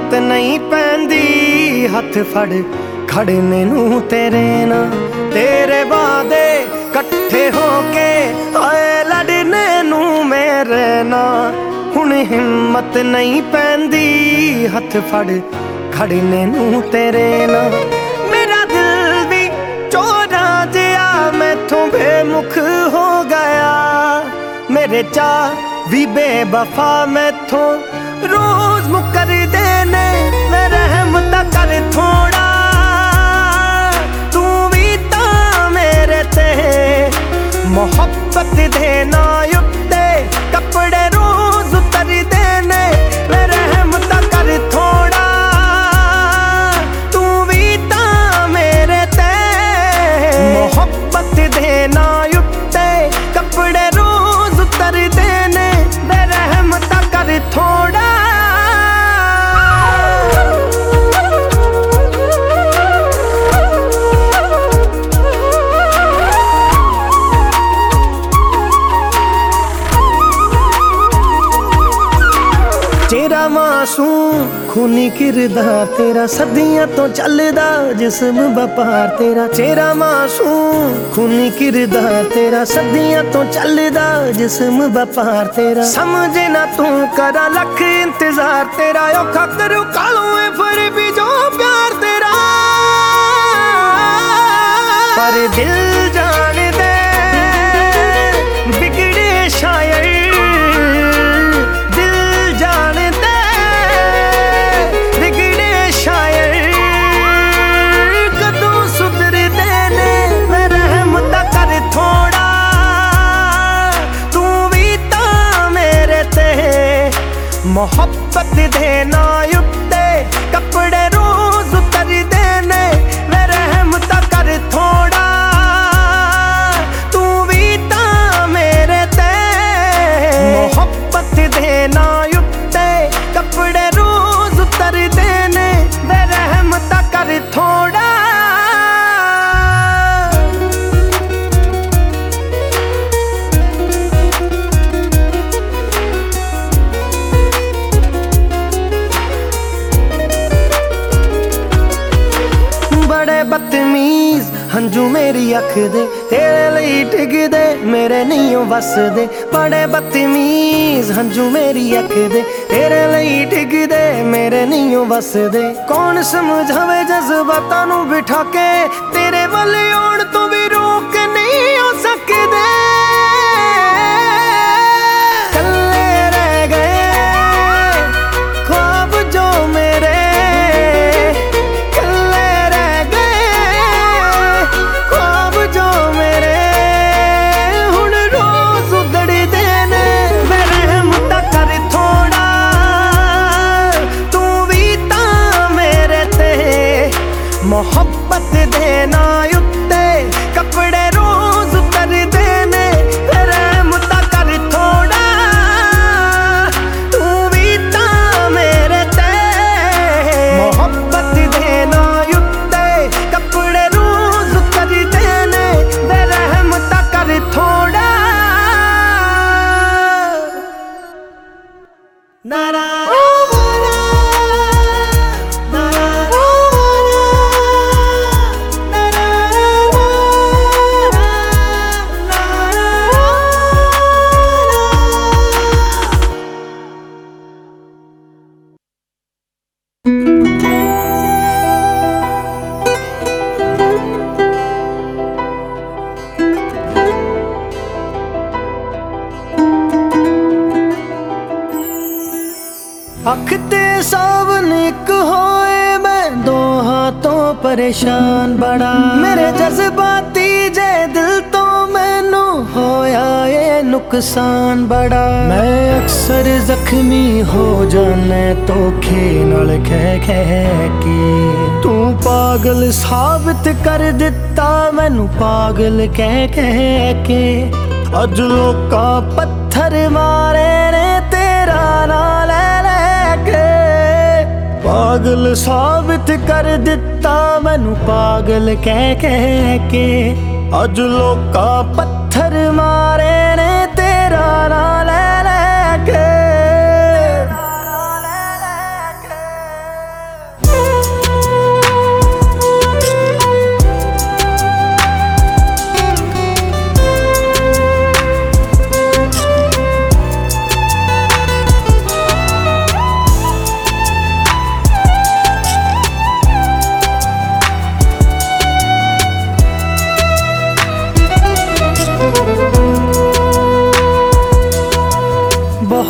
हिम्मत नहीं पैंदी हथ फड़ खड़ने नू तेरे ना तेरे वादे कट्ठे होके आए लड़ने नू मेरे ना हुण हिम्मत नहीं पैंदी हथ फड़ खड़ने नू तेरे ना मेरा दिल भी चोरा जिया मैथों बेमुख हो गया मेरे चाह भी बेवफा मैथों रोज मुकर देने मैं रहम ता कर थोड़ा तू भी ता मेरे ते मोहब्बत देना युक्ते कपड़े रोज उतर देने मैं रहम ता कर थोड़ा तू भी ता मेरे ते मोहब्बत देना युक्ते कपड़े रोज उतर देने मैं रहम ता कर थोड़ा तेरा मासूम खूनी किरदार तेरा सदियां तो चलदा जिस्म बपार तेरा चेहरा मासूम खूनी किरदार तेरा सदियां तो चलदा जिस्म बपार तेरा समझे ना तू करा लख इंतजार तेरा औखा करू कालू है फिर भी जो प्यार तेरा पर दिल जान दे बिगड़े शायर मोहब्बत देना युक्ते कपड़े रोज उतर देने मैं रहम ता कर थोड़ा तू भी ता मेरे ते मोहब्बत देना युक्ते कपड़े रोज उतर देने मैं रहम ता कर थोड़ा बदतमीज हंजू मेरी अख दे तेरे लिए टिकदे मेरे नहीं वसदे बड़े बदतमीज हंजू मेरी अख दे तेरे लिए टिकदे मेरे नहीं वसदे कौन समझावे जज्बातां नू बिठा के तेरे वल आउण तो भी रोक नहीं हो सकदे कल्ले रह गए ख्वाब जो मेरे मोहब्बत देना युक्ते कपड़े रोज उतर देने रहम ता कर थोड़ा तू भी ता मेरे ते मोहब्बत देना युक्ते कपड़े रोज उतर देने रहम ता कर थोड़ा नारा अख ते सावन एक होए मैं दो हाथों परेशान बड़ा मेरे जज्बाती जे दिल तो मैनू होया ये नुकसान बड़ा मैं अक्सर जख्मी हो जाने धोखे नाल कह के तू पागल साबित कर दिता मैनू पागल कह के अज लोका पत्थर मारे ने तेरा नाल पागल साबित कर दिता मैनू पागल कह के अज लोका पत्थर मारे ने तेरा नाल ले के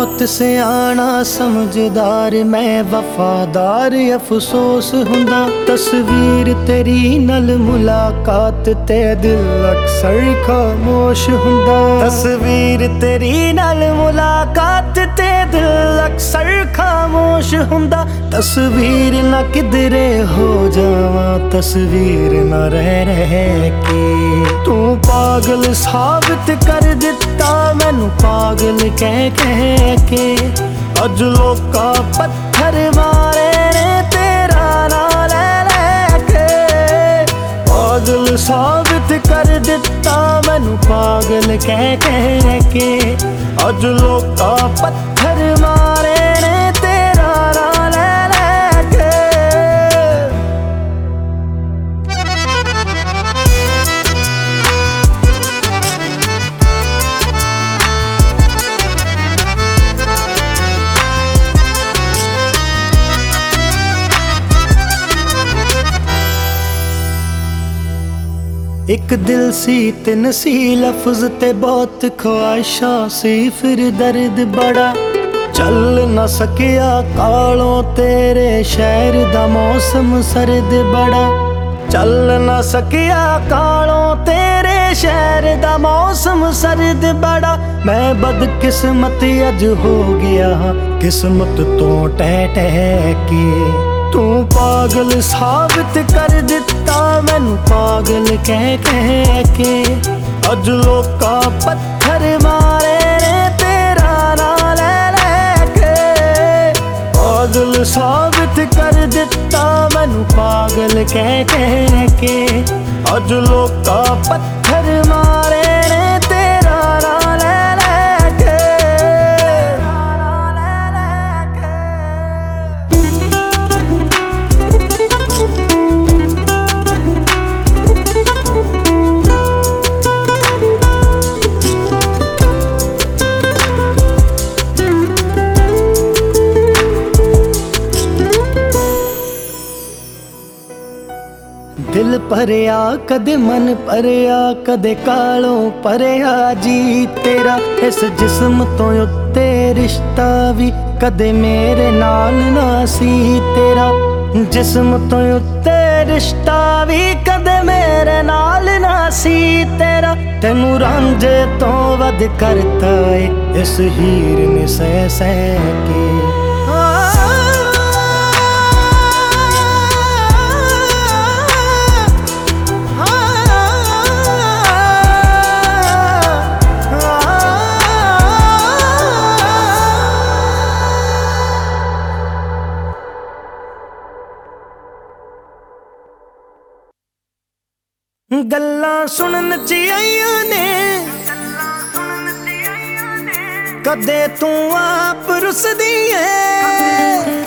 बहुत सियाना समझदार मैं वफादार अफसोस हुंदा तस्वीर तेरी नल मुलाकात ते दिल अक्सर खामोश हुंदा तस्वीर तेरी नल मुलाकात ते दिल अक्सर खामोश हुंदा तस्वीर ना किधरे हो जावा तस्वीर ना रह के तू पागल साबित कर दिता मैनू पागल कह के अज लोका पत्थर मारे ने तेरा नाम ले के पागल साबित कर दिता मैनू पागल कह के अज लोका पत्थर मारे ने तेरा नाम ले के एक दिल सी तिन सी लफ्ज ते बहुत ख्वाहिशां सी फिर दर्द बड़ा चल न सकिया कालों तेरे शहर दा मौसम सर्द बड़ा चल न सकिया कालों तेरे शहर दा मौसम सर्द बड़ा मैं बदकिस्मत अज हो गया किस्मत तो टह के तू पागल साबित कर दिता मैनू पागल कह के अज लोका पत्थर मारे ने तेरा नाम ले के पागल साबित कर दिता मैनू पागल कह के अज लोका पत्थर मारे ने तेरा नाम ले के दिल भरिया कदे मन भरिया कदे कालों भरिया जी तेरा इस जिस्म तो उत्ते रिश्ता भी कदे मेरे नाल ना सी तेरा जिस्म तो उत्ते रिश्ता भी कदे मेरे नाल ना सी तेरा तेनू रांझे तो वध करता है इस हीर ने सह के गल्लां सुनन च आईयां ने कदे तू आप रुसदी है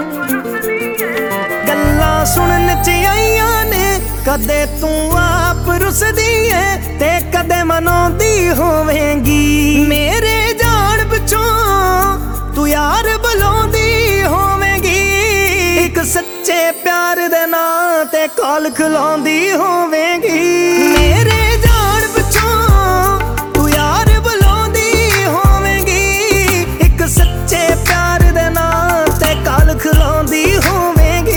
गल्लां सुनन च आईयां ने कदे तू आप रुसदी है ते कदे मनाउंदी होवेंगी मेरे जान पिछों तू यार बुलाउंदी होवेंगी एक सच्चे प्यार दे नां ते कॉल खिलाउंदी होवेंगी मेरे जान पिछों तू यार बुलाउंदी होवेंगी एक सच्चे प्यार दे नां ते कॉल खिलाउंदी होवेंगी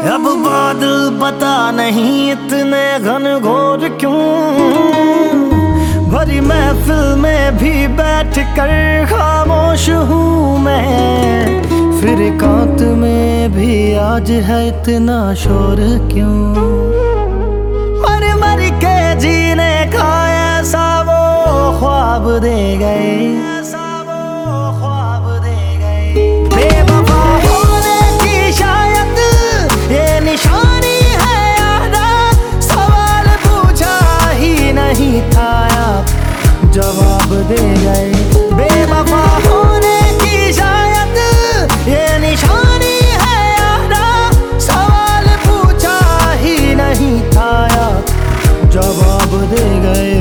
अब बादल पता नहीं इतने घनघोर क्यों, भरी महफिल में भी बैठ कर खामोश हूँ मैं। फिर एकांत में भी आज है इतना शोर क्यों, मर मर के जीने का ऐसा वो ख्वाब दे गए, ऐसा वो ख्वाब दे गए। बेवफा होने की शायद ये निशानी है यारा, सवाल पूछा ही नहीं था आप जवाब दे गए। बेवफा होने की शायद ये निशानी है यारा, सवाल पूछा ही नहीं था आप जवाब दे गए।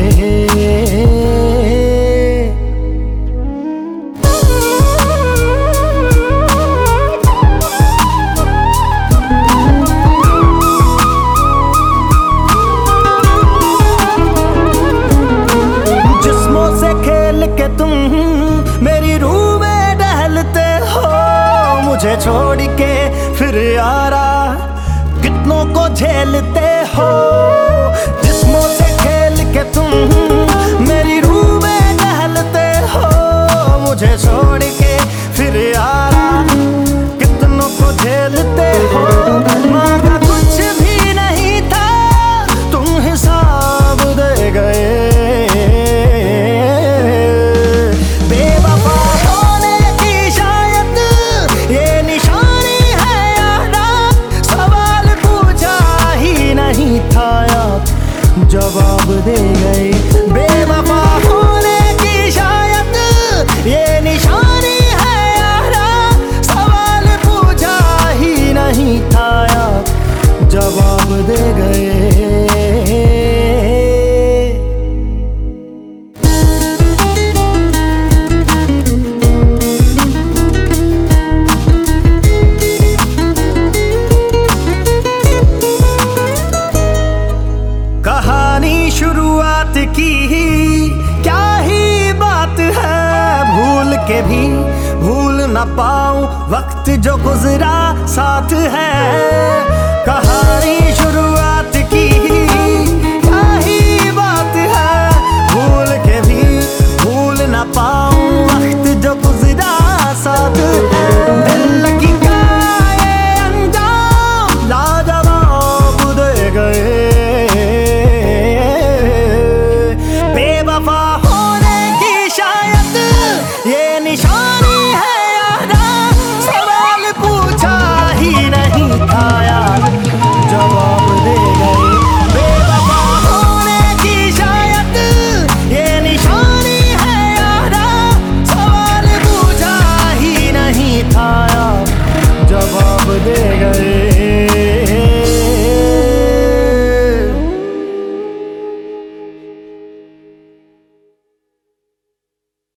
तुम मेरी रूह में टहलते हो, मुझे छोड़ के फिर यारा कितनों को झेलते हो। जिस्मों से खेल के तुम मेरी रूह में टहलते हो, मुझे छोड़ के फिर यारा कितनों को झेलते हो। मांगा कुछ भी नहीं था तुम हिसाब दे गए। जवाब दे गए। बेवफा होने की शायद ये निशानी है यारा, सवाल पूछा ही नहीं था आप जवाब दे गए। शुरुआत की क्या ही बात है, भूल के भी भूल न पाऊं वक्त जो गुजरा साथ है।